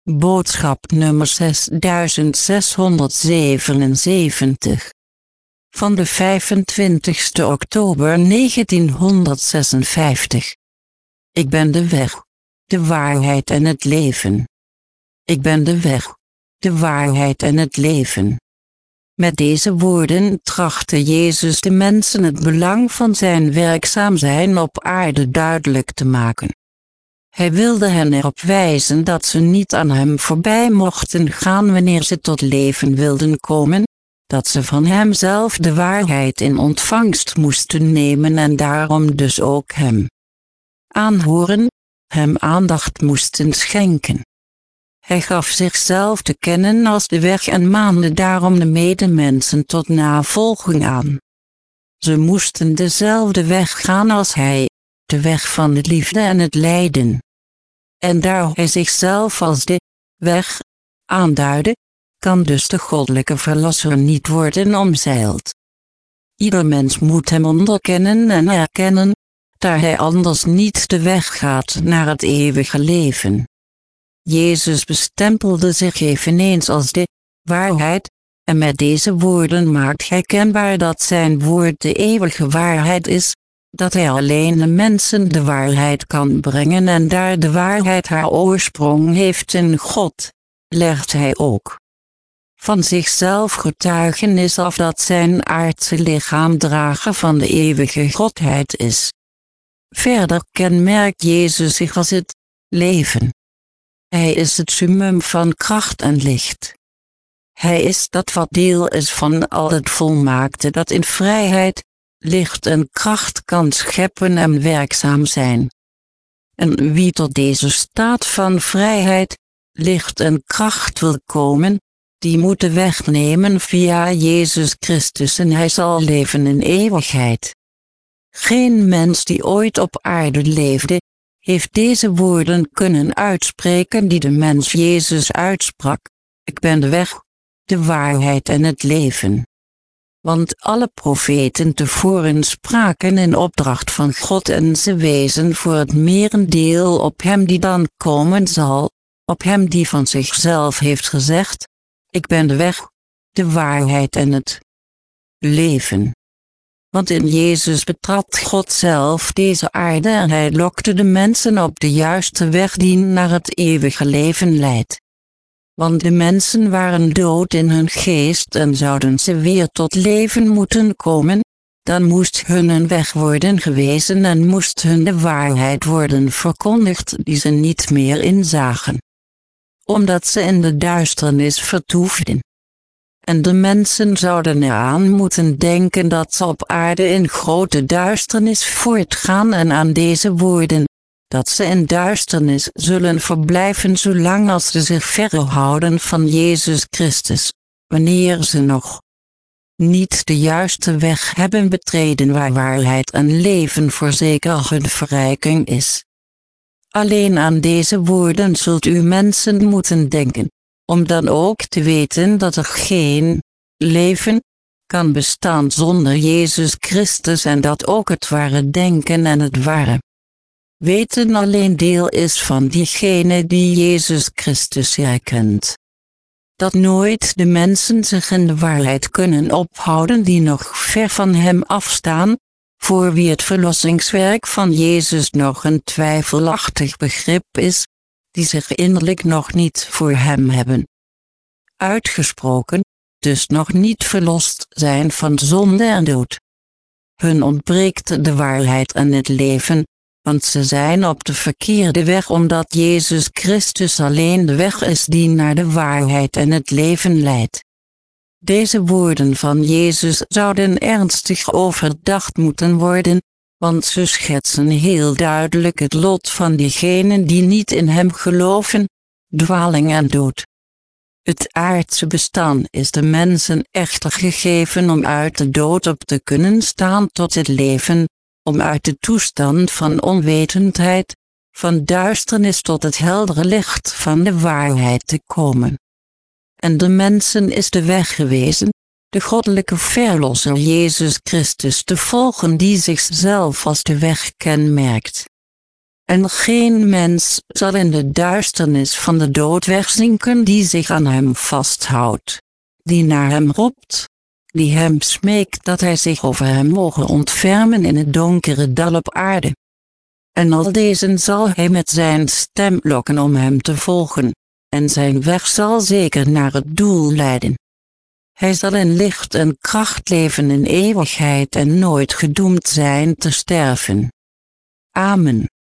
Boodschap nummer 6677. Van de 25 oktober 1956. Ik ben de weg, de waarheid en het leven. Ik ben de weg, de waarheid en het leven. Met deze woorden trachtte Jezus de mensen het belang van zijn werkzaam zijn op aarde duidelijk te maken. Hij wilde hen erop wijzen dat ze niet aan hem voorbij mochten gaan wanneer ze tot leven wilden komen, dat ze van hemzelf de waarheid in ontvangst moesten nemen en daarom dus ook hem aanhoren, hem aandacht moesten schenken. Hij gaf zichzelf te kennen als de weg en maande daarom de medemensen tot navolging aan. Ze moesten dezelfde weg gaan als hij, de weg van de liefde en het lijden. En daar hij zichzelf als de weg aanduidde, kan dus de goddelijke verlosser niet worden omzeild. Ieder mens moet hem onderkennen en erkennen, daar hij anders niet de weg gaat naar het eeuwige leven. Jezus bestempelde zich eveneens als de waarheid, en met deze woorden maakt hij kenbaar dat zijn woord de eeuwige waarheid is, dat hij alleen de mensen de waarheid kan brengen en daar de waarheid haar oorsprong heeft in God, legt hij ook van zichzelf getuigenis af dat zijn aardse lichaam drager van de eeuwige Godheid is. Verder kenmerkt Jezus zich als het leven. Hij is het summum van kracht en licht. Hij is dat wat deel is van al het volmaakte dat in vrijheid, licht en kracht kan scheppen en werkzaam zijn. En wie tot deze staat van vrijheid, licht en kracht wil komen, die moet de weg nemen via Jezus Christus en hij zal leven in eeuwigheid. Geen mens die ooit op aarde leefde, heeft deze woorden kunnen uitspreken die de mens Jezus uitsprak: ik ben de weg, de waarheid en het leven. Want alle profeten tevoren spraken in opdracht van God en ze wezen voor het merendeel op hem die dan komen zal, op hem die van zichzelf heeft gezegd: ik ben de weg, de waarheid en het leven. Want in Jezus betrad God zelf deze aarde en hij lokte de mensen op de juiste weg die naar het eeuwige leven leidt. Want de mensen waren dood in hun geest en zouden ze weer tot leven moeten komen, dan moest hun een weg worden gewezen en moest hun de waarheid worden verkondigd die ze niet meer inzagen. Omdat ze in de duisternis vertoefden. En de mensen zouden eraan moeten denken dat ze op aarde in grote duisternis voortgaan en aan deze woorden, dat ze in duisternis zullen verblijven zolang als ze zich verhouden van Jezus Christus, wanneer ze nog niet de juiste weg hebben betreden waar waarheid en leven voorzeker hun verrijking is. Alleen aan deze woorden zult u mensen moeten denken, om dan ook te weten dat er geen leven kan bestaan zonder Jezus Christus en dat ook het ware denken en het ware weten alleen deel is van diegene die Jezus Christus herkent. Dat nooit de mensen zich in de waarheid kunnen ophouden die nog ver van hem afstaan, voor wie het verlossingswerk van Jezus nog een twijfelachtig begrip is, die zich innerlijk nog niet voor hem hebben uitgesproken, dus nog niet verlost zijn van zonde en dood. Hun ontbreekt de waarheid en het leven, want ze zijn op de verkeerde weg omdat Jezus Christus alleen de weg is die naar de waarheid en het leven leidt. Deze woorden van Jezus zouden ernstig overdacht moeten worden, want ze schetsen heel duidelijk het lot van diegenen die niet in hem geloven, dwaling en dood. Het aardse bestaan is de mensen echter gegeven om uit de dood op te kunnen staan tot het leven, om uit de toestand van onwetendheid, van duisternis tot het heldere licht van de waarheid te komen. En de mensen is de weg gewezen, de goddelijke verlosser Jezus Christus te volgen die zichzelf als de weg kenmerkt. En geen mens zal in de duisternis van de dood wegzinken die zich aan hem vasthoudt, die naar hem roept, die hem smeekt dat hij zich over hem moge ontfermen in het donkere dal op aarde. En al deze zal hij met zijn stem lokken om hem te volgen, en zijn weg zal zeker naar het doel leiden. Hij zal in licht en kracht leven in eeuwigheid en nooit gedoemd zijn te sterven. Amen.